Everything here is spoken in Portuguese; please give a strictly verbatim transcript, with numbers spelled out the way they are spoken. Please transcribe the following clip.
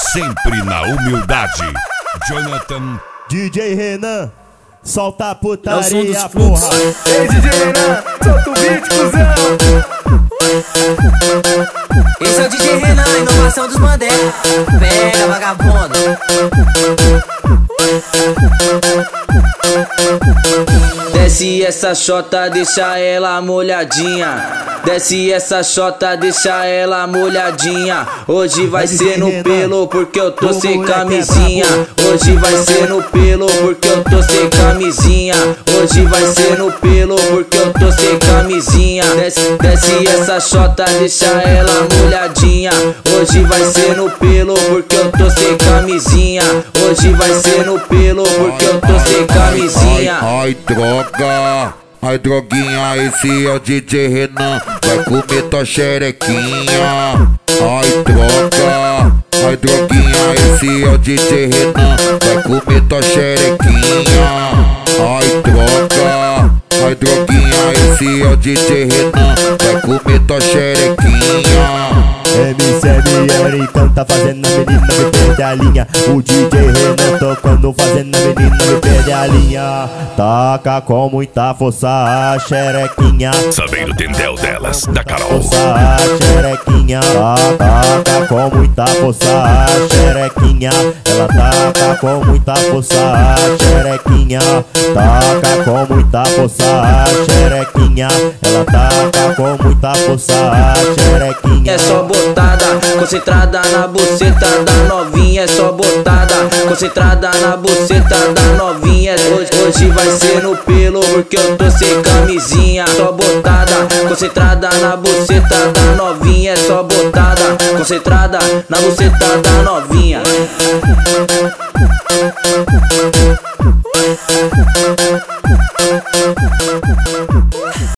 sempre na humildade. Jonathan D J Renan, solta a putaria, porra. Ei, D J Renan, solta o beat, cuzão. Esse é o D J Renan, inovação dos Mandela. Pega, vagabundo. Desce essa chota, deixa ela molhadinha. Desce essa chota, deixa ela molhadinha. Hoje vai ser no pelo porque eu tô sem camisinha. Hoje vai ser no pelo porque eu tô sem camisinha. Hoje vai ser no pelo porque eu tô sem camisinha. Desce, desce essa chota, deixa ela molhadinha. Hoje vai ser no pelo porque eu tô sem camisinha. Hoje vai ser no pelo porque eu tô sem camisinha. Ai, ai, droga, ai droguinha, esse é o D J Renan, vai comer tua xerequinha. Ai droga, ai droguinha, esse é o D J Renan, vai comer tua xerequinha. Ai droga, ai droguinha, esse é o D J Renan, vai comer tua xerequinha. M C M R canta fazendo a menina me perde a linha. O D J Renan tocando fazendo a menina me perde a linha. Taca com muita força a xerequinha. sabendo o tendel delas, da Carol. Força a xerequinha. Taca com muita força a xerequinha. Ela taca com muita força a xerequinha. Taca com muita força a xerequinha. Ela taca com muita força a xerequinha. É só botada, concentrada na buceta da novinha. É só botada, concentrada na buceta da novinha. Hoje, hoje vai ser no pelo porque eu tô sem camisinha. Só botada, concentrada na buceta da novinha. É só botada, concentrada na buceta da novinha.